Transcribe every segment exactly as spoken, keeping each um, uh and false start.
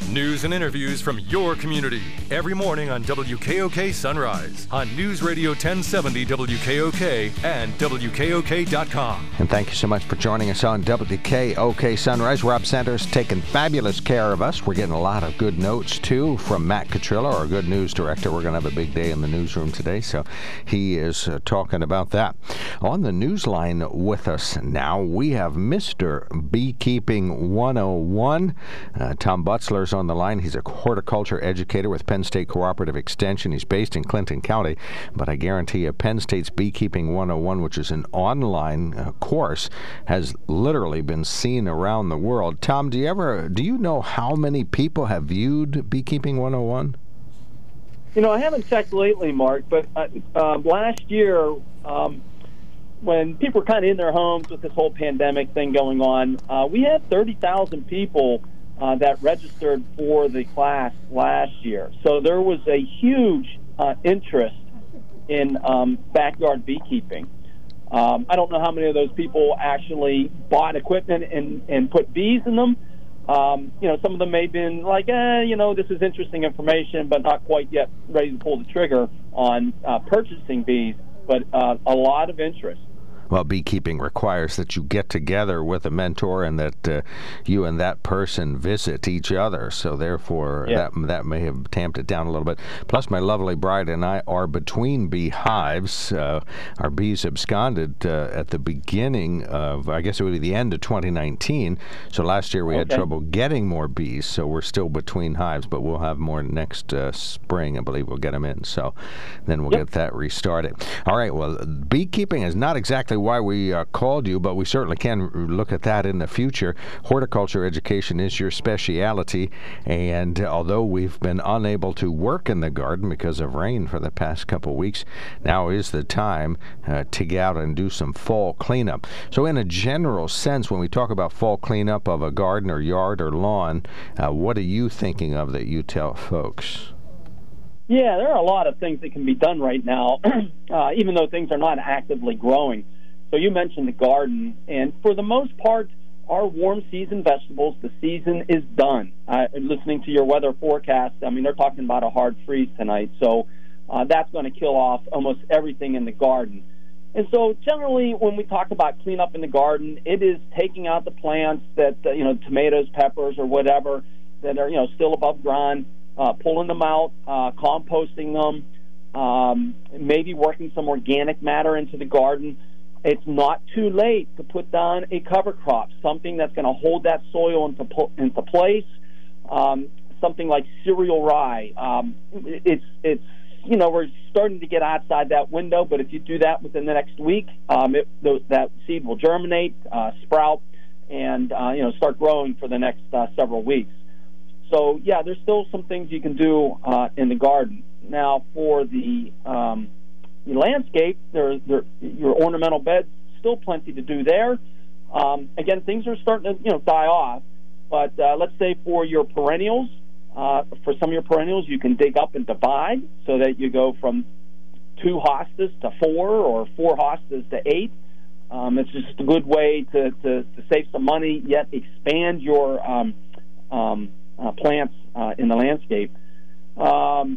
News and interviews from your community every morning on W K O K Sunrise, on News Radio ten seventy W K O K and W K O K dot com. And thank you so much for joining us on W K O K Sunrise. Rob Sanders taking fabulous care of us. We're getting a lot of good notes, too, from Matt Catrillo, our good news director. We're going to have a big day in the newsroom today, so he is uh, talking about that. On the news line with us now, we have Mister Beekeeping one oh one. Uh, Tom Butzler's on the line. He's a horticulture educator with Penn State Cooperative Extension. He's based in Clinton County, but I guarantee you Penn State's Beekeeping one oh one, which is an online uh, course, has literally been seen around the world. Tom, do you ever do you know how many people have viewed Beekeeping one oh one? You know, I haven't checked lately, Mark, but uh, uh, last year, um, when people were kind of in their homes with this whole pandemic thing going on, uh, we had thirty thousand people uh, that registered for the class last year. So there was a huge uh, interest in um, backyard beekeeping. Um, I don't know how many of those people actually bought equipment and, and put bees in them. Um, you know, some of them may have been like, eh, you know, this is interesting information, but not quite yet ready to pull the trigger on uh, purchasing bees, but uh, a lot of interest. Well, beekeeping requires that you get together with a mentor and that uh, you and that person visit each other. So therefore, yeah. that that may have tamped it down a little bit. Plus, my lovely bride and I are between beehives. Uh, our bees absconded uh, at the beginning of, I guess it would be the end of twenty nineteen. So last year we okay. had trouble getting more bees. So we're still between hives, but we'll have more next uh, spring. I believe we'll get them in. So then we'll yep. get that restarted. All right. Well, beekeeping is not exactly why we uh, called you, but we certainly can look at that in the future. Horticulture education is your specialty, and although we've been unable to work in the garden because of rain for the past couple weeks, now is the time uh, to get out and do some fall cleanup. So in a general sense, when we talk about fall cleanup of a garden or yard or lawn, uh, what are you thinking of that you tell folks? Yeah, there are a lot of things that can be done right now, uh, even though things are not actively growing. So you mentioned the garden, and for the most part, our warm season vegetables, the season is done. Uh, listening to your weather forecast, I mean, they're talking about a hard freeze tonight, so uh, that's going to kill off almost everything in the garden. And so generally, when we talk about cleanup in the garden, it is taking out the plants that, uh, you know, tomatoes, peppers, or whatever, that are, you know, still above ground, uh, pulling them out, uh, composting them, um, maybe working some organic matter into the garden. It's not too late to put down a cover crop, something that's going to hold that soil into into place. Um, something like cereal rye. Um, it's it's you know we're starting to get outside that window, but if you do that within the next week, um, it, th- that seed will germinate, uh, sprout, and uh, you know start growing for the next uh, several weeks. So yeah, there's still some things you can do uh, in the garden. Now for the um, The landscape, there, there, your ornamental beds, still plenty to do there. Um, again, things are starting to, you know, die off. But uh, let's say for your perennials, uh, for some of your perennials, you can dig up and divide so that you go from two hostas to four or four hostas to eight. Um, it's just a good way to, to, to save some money, yet expand your um, um, uh, plants uh, in the landscape. Um,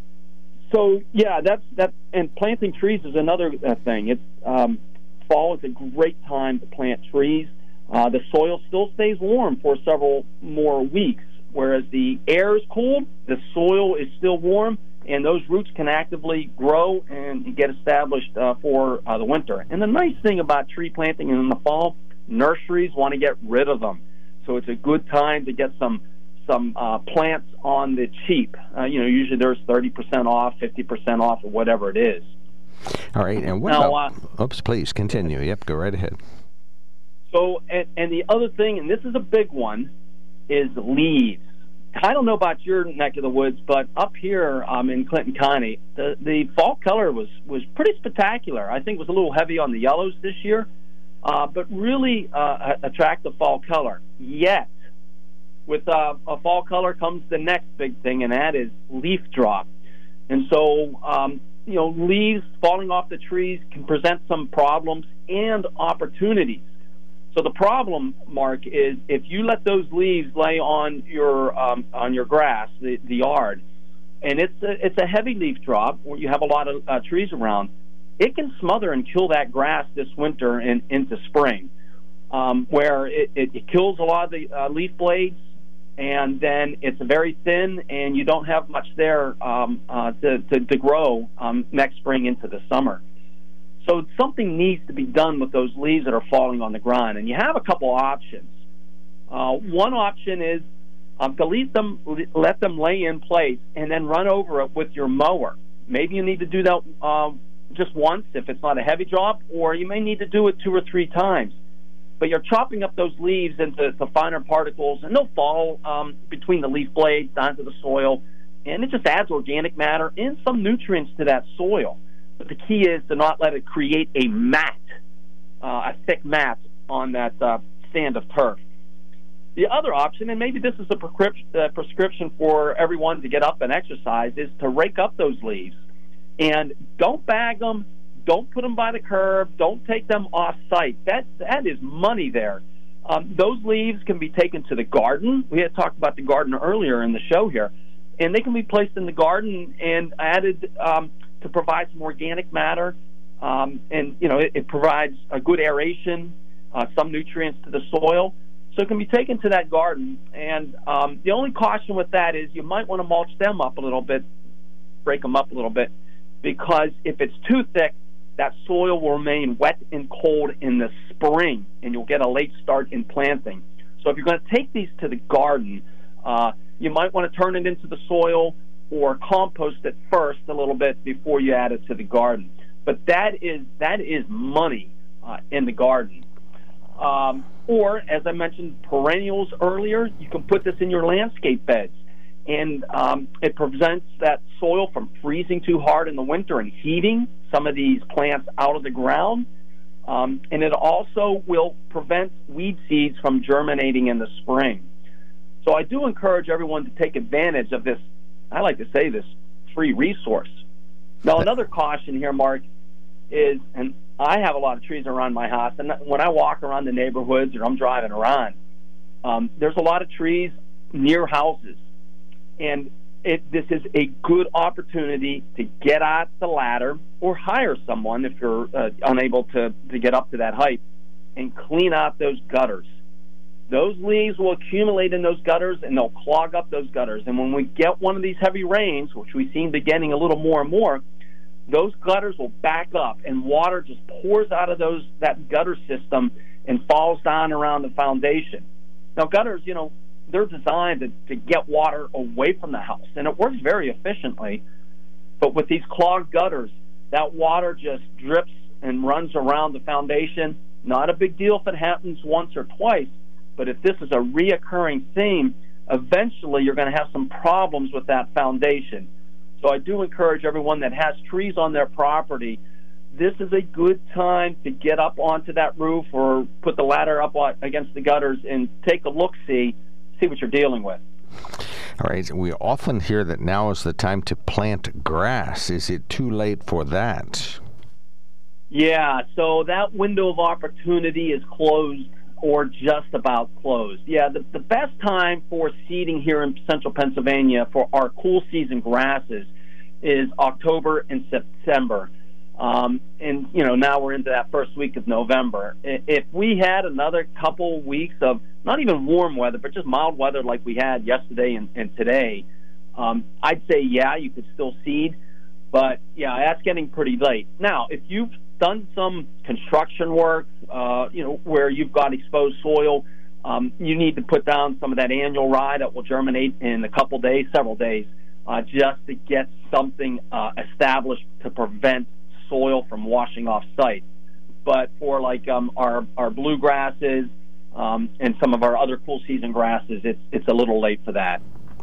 So yeah, that's that. And planting trees is another uh, thing. It's um, fall is a great time to plant trees. Uh, the soil still stays warm for several more weeks, whereas the air is cold, the soil is still warm, and those roots can actively grow and get established uh, for uh, the winter. And the nice thing about tree planting in the fall, nurseries want to get rid of them, so it's a good time to get some. some uh, plants on the cheap. Uh, you know, usually there's thirty percent off, fifty percent off, or whatever it is. All right, and what now, about... Uh, oops, please, continue. Yep, go right ahead. So, and, and the other thing, and this is a big one, is leaves. I don't know about your neck of the woods, but up here um, in Clinton County, the, the fall color was, was pretty spectacular. I think it was a little heavy on the yellows this year, uh, but really uh, attractive fall color. Yet, with uh, a fall color comes the next big thing, and that is leaf drop. And so, um, you know, leaves falling off the trees can present some problems and opportunities. So the problem, Mark, is if you let those leaves lay on your um, on your grass, the, the yard, and it's a, it's a heavy leaf drop where you have a lot of uh, trees around, it can smother and kill that grass this winter and into spring, um, where it, it, it kills a lot of the uh, leaf blades, and then it's very thin, and you don't have much there um, uh, to, to, to grow um, next spring into the summer. So something needs to be done with those leaves that are falling on the ground, and you have a couple options. Uh, one option is um, to leave them, let them lay in place, and then run over it with your mower. Maybe you need to do that uh, just once if it's not a heavy job, or you may need to do it two or three times. But you're chopping up those leaves into the finer particles, and they'll fall um, between the leaf blades onto the soil, and it just adds organic matter and some nutrients to that soil. But the key is to not let it create a mat, uh, a thick mat on that uh, stand of turf. The other option, and maybe this is a prescription, uh, prescription for everyone to get up and exercise, is to rake up those leaves. And don't bag them, don't put them by the curb, don't take them off-site. That, that is money there. Um, those leaves can be taken to the garden. We had talked about the garden earlier in the show here. And they can be placed in the garden and added um, to provide some organic matter, um, and you know it, it provides a good aeration, uh, some nutrients to the soil, so it can be taken to that garden. And um, the only caution with that is you might want to mulch them up a little bit, break them up a little bit, because if it's too thick, that soil will remain wet and cold in the spring, and you'll get a late start in planting. So if you're going to take these to the garden, uh, you might want to turn it into the soil or compost it first a little bit before you add it to the garden. But that is that is money uh, in the garden. Um, or, as I mentioned, perennials earlier, you can put this in your landscape beds. And um, it prevents that soil from freezing too hard in the winter and heating some of these plants out of the ground. Um, and it also will prevent weed seeds from germinating in the spring. So I do encourage everyone to take advantage of this, I like to say this, free resource. Now, another caution here, Mark, is, and I have a lot of trees around my house, and when I walk around the neighborhoods or I'm driving around, um, there's a lot of trees near houses. And it, this is a good opportunity to get out the ladder or hire someone if you're uh, unable to, to get up to that height and clean out those gutters. Those leaves will accumulate in those gutters, and they'll clog up those gutters. And when we get one of these heavy rains, which we seem to be getting a little more and more, those gutters will back up, and water just pours out of those that gutter system and falls down around the foundation. Now, gutters, you know, they're designed to, to get water away from the house, and it works very efficiently. But with these clogged gutters, that water just drips and runs around the foundation. Not a big deal if it happens once or twice, but if this is a reoccurring theme, eventually you're going to have some problems with that foundation. So I do encourage everyone that has trees on their property, this is a good time to get up onto that roof or put the ladder up against the gutters and take a look-see, see what you're dealing with. All right. We often hear that now is the time to plant grass. Is it too late for that? Yeah, so that window of opportunity is closed or just about closed. Yeah, the, the best time for seeding here in central Pennsylvania for our cool season grasses is October and September. Um, and, you know, now we're into that first week of November. If we had another couple weeks of not even warm weather, but just mild weather like we had yesterday and, and today, um, I'd say, yeah, you could still seed. But, yeah, that's getting pretty late. Now, if you've done some construction work, uh, you know, where you've got exposed soil, um, you need to put down some of that annual rye that will germinate in a couple days, several days, uh, just to get something uh, established to prevent soil from washing off site. But for like um, our our bluegrasses um, and some of our other cool season grasses, it's it's a little late for that.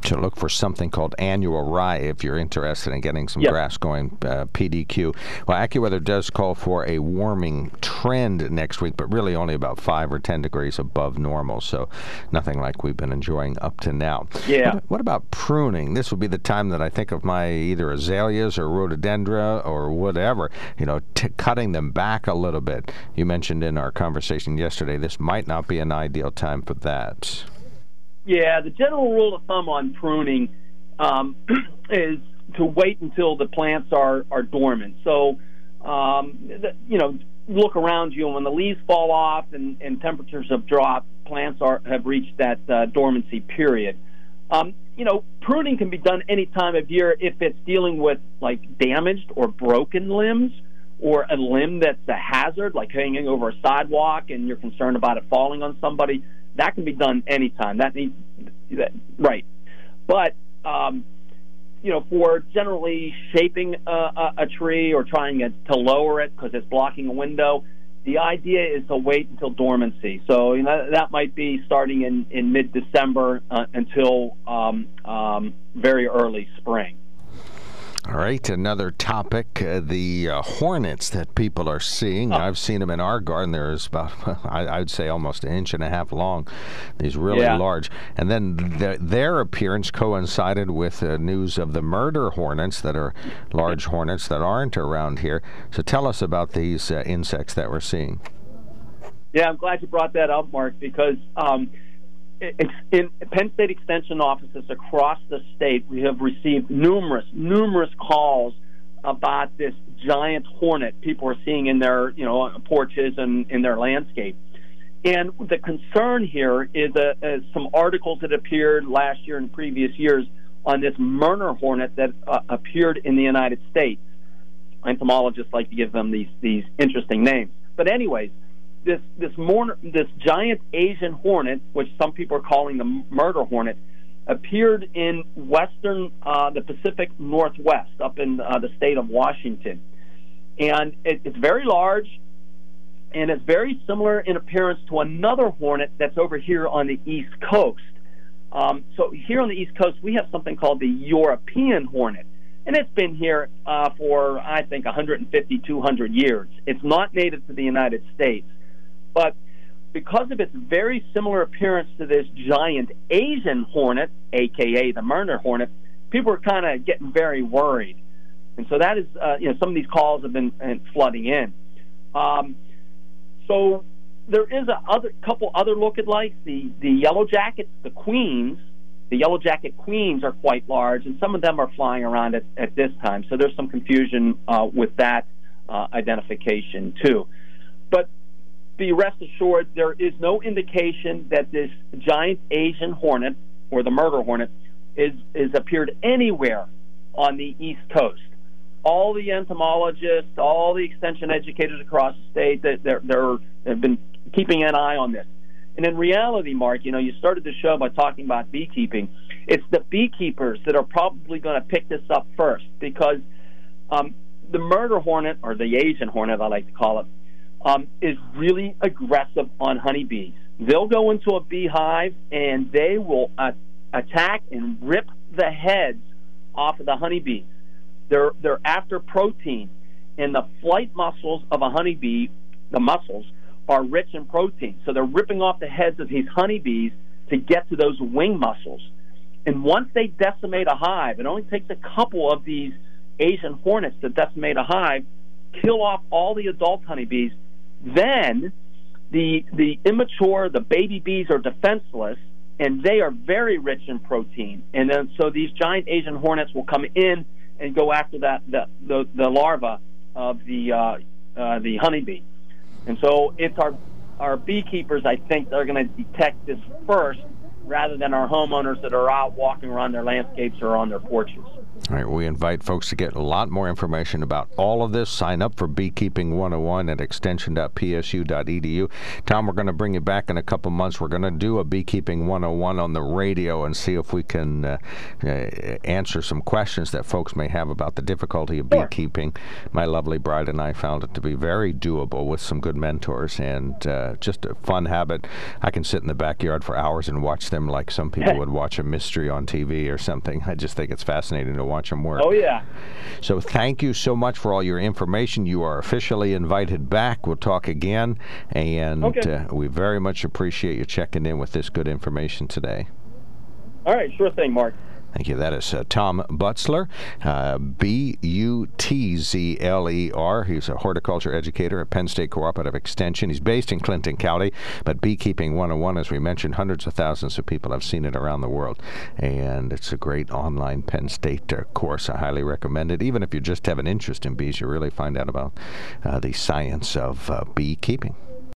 to look for something called annual rye if you're interested in getting some yep. grass going, uh, P D Q. Well, AccuWeather does call for a warming trend next week, but really only about five or ten degrees above normal, so nothing like we've been enjoying up to now. Yeah. What, what about pruning? This would be the time that I think of my either azaleas or rhododendra or whatever, you know, t- cutting them back a little bit. You mentioned in our conversation yesterday this might not be an ideal time for that. Yeah, the general rule of thumb on pruning um, is to wait until the plants are, are dormant. So, um, the, you know, look around you, and when the leaves fall off and, and temperatures have dropped, plants are have reached that uh, dormancy period. Um, you know, pruning can be done any time of year if it's dealing with, like, damaged or broken limbs, or a limb that's a hazard, like hanging over a sidewalk and you're concerned about it falling on somebody. That can be done anytime. That needs that, right. But um, you know, for generally shaping a, a, a tree or trying to lower it because it's blocking a window, the idea is to wait until dormancy. So you know, that might be starting in, in mid-December uh, until um, um, very early spring. All right, another topic, uh, the uh, hornets that people are seeing. Oh. I've seen them in our garden. There's about, I, I'd say, almost an inch and a half long, these really yeah. large. And then th- their appearance coincided with uh, news of the murder hornets that are large hornets that aren't around here. So tell us about these uh, insects that we're seeing. Yeah, I'm glad you brought that up, Mark, because um, in Penn State Extension offices across the state, we have received numerous, numerous calls about this giant hornet people are seeing in their, you know, porches and in their landscape. And the concern here is uh, uh, some articles that appeared last year and previous years on this Murner hornet that uh, appeared in the United States. Entomologists like to give them these these interesting names. But anyways, This this more, this giant Asian hornet, which some people are calling the murder hornet, appeared in western uh, the Pacific Northwest, up in uh, the state of Washington, and it, it's very large, and it's very similar in appearance to another hornet that's over here on the East Coast. Um, so here on the East Coast, we have something called the European hornet, and it's been here uh, for I think one hundred fifty, two hundred years. It's not native to the United States. But because of its very similar appearance to this giant Asian hornet, a k a the Murner hornet, people are kind of getting very worried. And so that is, uh, you know, some of these calls have been uh, flooding in. Um, so there is a other, couple other look-alikes. The, the yellow jackets, the queens, the yellow jacket queens are quite large, and some of them are flying around at, at this time. So there's some confusion uh, with that uh, identification, too. But be rest assured, there is no indication that this giant Asian hornet, or the murder hornet, is, is appeared anywhere on the East Coast. All the entomologists, all the extension educators across the state, that they're, they're, they've been keeping an eye on this. And in reality, Mark, you know, you started the show by talking about beekeeping. It's the beekeepers that are probably going to pick this up first, because um, the murder hornet, or the Asian hornet, I like to call it, Um, is really aggressive on honeybees. They'll go into a beehive and they will uh, attack and rip the heads off of the honeybees. They're they're after protein, and the flight muscles of a honeybee, the muscles, are rich in protein. So they're ripping off the heads of these honeybees to get to those wing muscles. And once they decimate a hive, it only takes a couple of these Asian hornets to decimate a hive, kill off all the adult honeybees. Then the the immature, the baby bees are defenseless, and they are very rich in protein. And then so these giant Asian hornets will come in and go after that the the, the larva of the uh, uh, the honeybee. And so it's our our beekeepers, I think, that are going to detect this first, rather than our homeowners that are out walking around their landscapes or on their porches. All right, we invite folks to get a lot more information about all of this. Sign up for Beekeeping one oh one at extension dot p s u dot e d u. Tom, we're going to bring you back in a couple months. We're going to do a Beekeeping one oh one on the radio and see if we can uh, uh, answer some questions that folks may have about the difficulty of sure. beekeeping. My lovely bride and I found it to be very doable with some good mentors, and uh, just a fun habit. I can sit in the backyard for hours and watch them them like some people would watch a mystery on T V or something. I just think it's fascinating to watch them work. Oh, yeah. So thank you so much for all your information. You are officially invited back. We'll talk again. And okay. uh, we very much appreciate you checking in with this good information today. All right, sure thing, Mark. Thank you. That is uh, Tom Butzler, uh, B U T Z L E R. He's a horticulture educator at Penn State Cooperative Extension. He's based in Clinton County, but Beekeeping one oh one, as we mentioned, hundreds of thousands of people have seen it around the world. And it's a great online Penn State uh, course. I highly recommend it. Even if you just have an interest in bees, you really find out about uh, the science of uh, beekeeping.